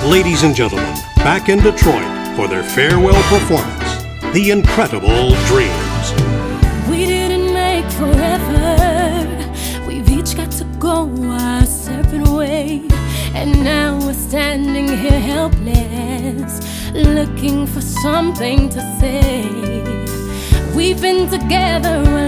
Ladies and gentlemen, back in Detroit for their farewell performance, The Incredible Dreams. We didn't make forever. We've each got to go our separate way. And now we're standing here helpless, looking for something to say. We've been together a